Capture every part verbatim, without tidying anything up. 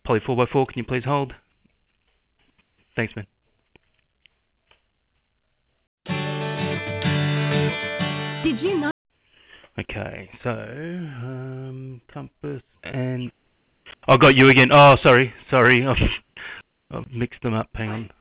Poly four by four, can you please hold? Thanks, man. Did you know? Okay, so, um, compass and... I got you again. Oh, sorry, sorry. I've, I've mixed them up. Hang on.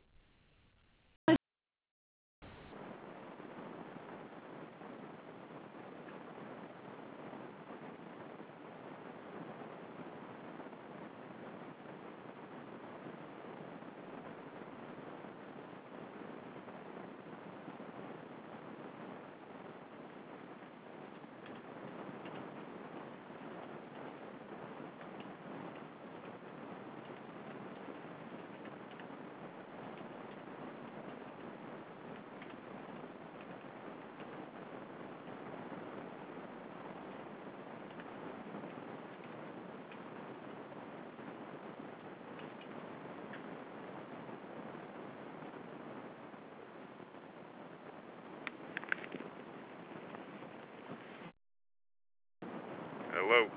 Hello.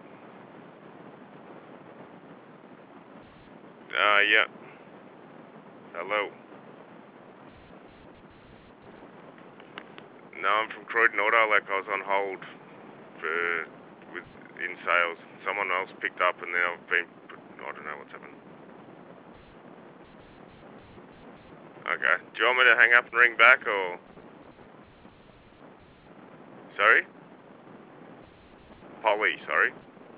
Uh, yeah. Hello. No, I'm from Croydon Auto. Like, I was on hold for with in sales. Someone else picked up, and now I've been. I don't know what's happened. Okay. Do you want me to hang up and ring back, or? Sorry. Polly. Sorry.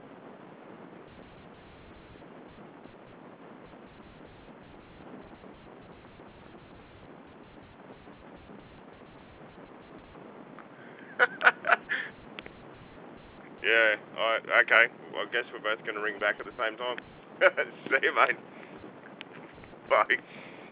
Yeah. All right. Okay. Well, I guess we're both going to ring back at the same time. See you, mate. Bye.